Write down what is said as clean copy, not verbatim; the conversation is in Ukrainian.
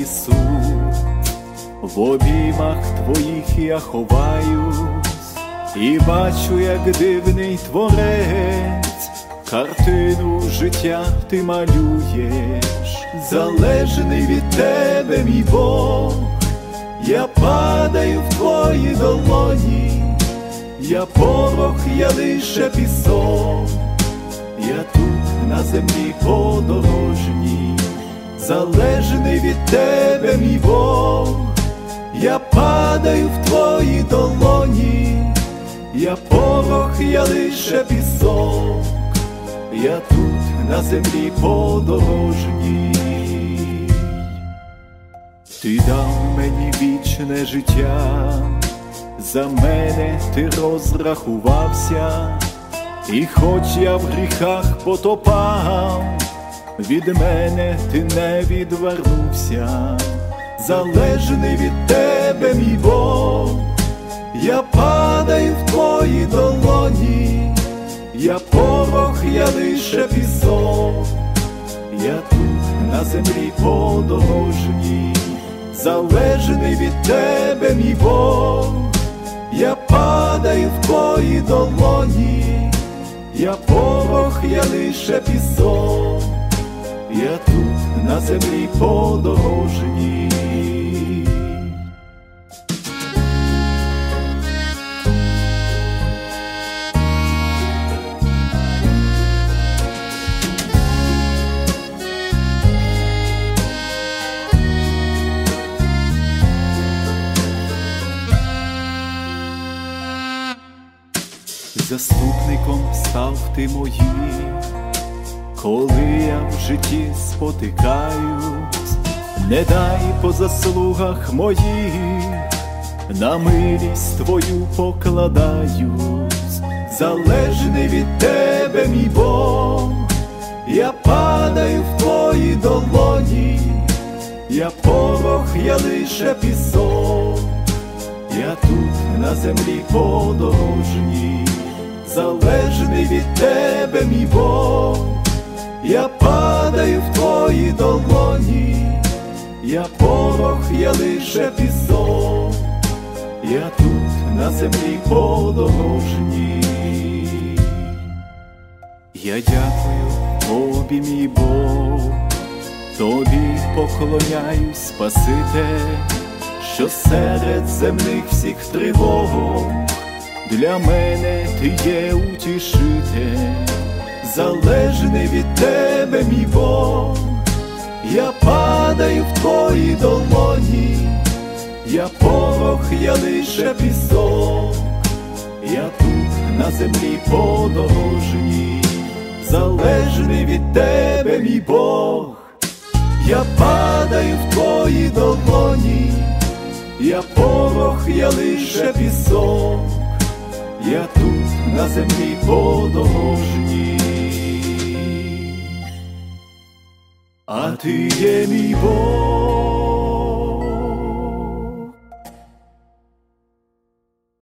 несу, в обіймах твоїх я ховаюсь, і бачу, як дивний творець, картину життя ти малюєш. Залежний від тебе, мій Бог, я падаю в твої долоні, я порох, я лише пісок, я тут на землі подорожній. Залежний від тебе, мій Бог, я падаю в твої долоні, я порох, я лише пісок, я тут на землі подорожній. Ти дав мені вічне життя, за мене ти розрахувався, і хоч я в гріхах потопав, від мене ти не відвернувся. Залежний від тебе, мій Бог, я падаю в твої долоні, я порох, я лише пісок, я тут на землі подорожній. Залежний від тебе, мій Бог, я падаю в твої долоні, я порох, я лише пісок, я тут на землі подорожній. Заступником став ти моїм, коли я в житті спотикаюсь. Не дай по заслугах моїх, на милість твою покладаюсь. Залежний від тебе, мій Бог, я падаю в твої долоні, я порох, я лише пісок, я тут на землі подорожній. Залежний від тебе, мій Бог, я падаю в твої долоні, я порох, я лише пісок, я тут на землі подорожній. Я дякую тобі, мій Бог, тобі поклоняюсь, Спаситель, що серед земних всіх тривог для мене ти є утішитель. Залежний від тебе, мій Бог, я падаю в твої долоні, я порох, я лише пісок, я тут на землі подорожній. Залежний від тебе, мій Бог, я падаю в твої долоні, я порох, я лише пісок, я тут на землі подорожній. А ти є мій Бог,